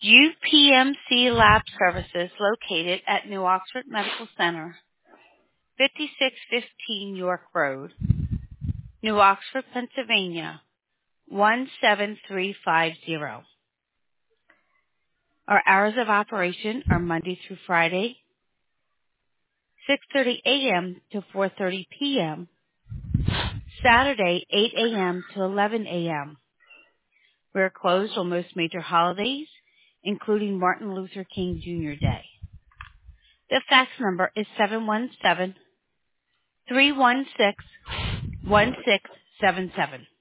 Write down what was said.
UPMC Lab Services located at New Oxford Medical Center, 5615 York Road, New Oxford, Pennsylvania, 17350. Our hours of operation are Monday through Friday, 6:30 a.m. to 4:30 p.m., Saturday 8 a.m. to 11 a.m. We are closed on most major holidays, including Martin Luther King Jr. Day. The fax number is 717-316-1677.